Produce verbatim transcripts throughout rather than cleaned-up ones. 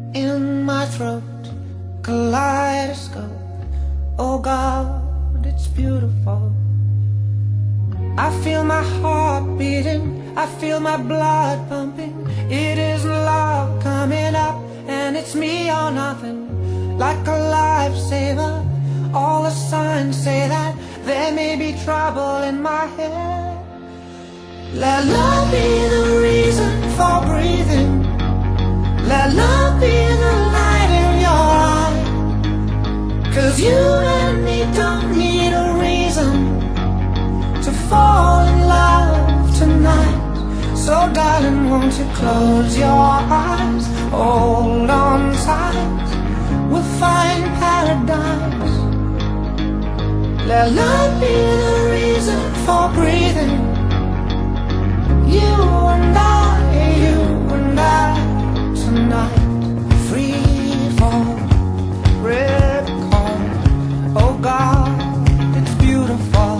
in my throat, kaleidoscope. Oh God, it's beautiful. I feel my heart beating, I feel my blood pumping. It is love coming up, and it's me or nothing, like a lifesaver. All the signs say that there may be trouble in my head. Let love be the reason for breathing. Let love be the light in your eye. 'Cause you and me don't need a reason to fall in love tonight. So darling, won't you close your eyes, hold on tight, we'll find paradise. Let love be the reason for breathing. You and I, you and I, tonight. Free fall, ripcord. Oh God, it's beautiful.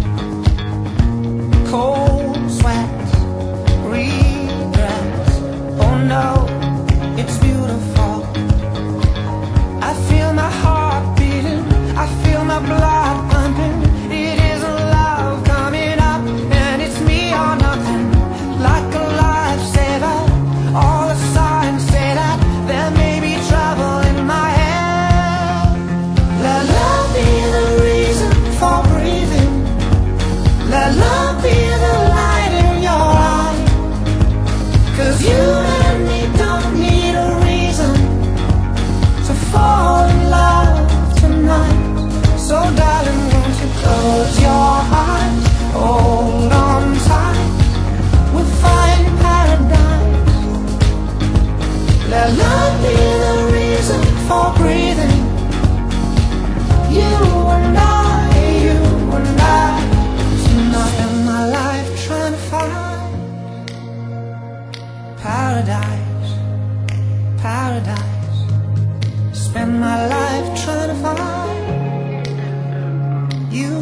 Cold sweats, regrets. Oh no, it's beautiful. I feel my heart beating, I feel my blood pumping. It is love coming up, and it's me or nothing, like a lifesaver. All the signs say that there may be trouble in my head. Let love be the reason for breathing. Let love be the light in your eye. 'Cause you and me don't need a reason to fall in love tonight. So darling, won't you close your eyes, hold on tight, we'll find paradise. Let love be the reason for breathing. You and I, you and I, tonight. Spend my life trying to find paradise, paradise. Spend my life trying to find you.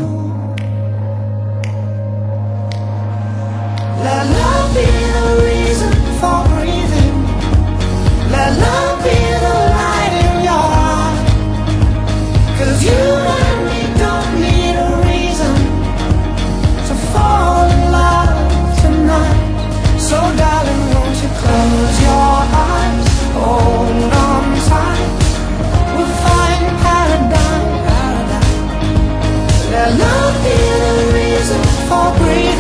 Let love be the reason for breathing. Let love be the light in your eye. 'Cause you and me don't need a reason to fall in love tonight. So darling, won't you close your eyes, hold on tight, we'll find paradise. Let love be the reason for breathing.